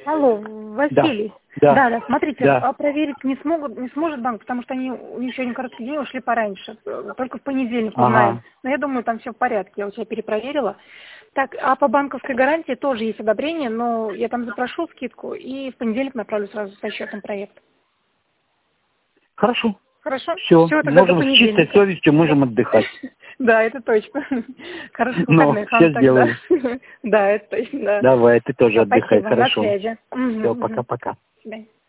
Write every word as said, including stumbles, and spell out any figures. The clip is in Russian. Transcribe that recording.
Алло, Василий. Да. Да, да, смотрите, Да. а проверить не смогут, не сможет банк, потому что они, у них сегодня короткий день, ушли пораньше. Только в понедельник узнаем. Ага. Но я думаю, там все в порядке, я у тебя перепроверила. Так, а по банковской гарантии тоже есть одобрение, но я там запрошу скидку и в понедельник направлю сразу со счетом проект. Хорошо. Хорошо? Все, Всё, тогда до можем с чистой понедельника. совестью можем отдыхать. Да, это точно. Хороших Ну, выходных вам сейчас тогда. сделаю. Да, это точно, да. Давай, ты тоже Всё, отдыхай, спасибо, на хорошо. связи. Мгм, Все, мгм. пока-пока. До свидания.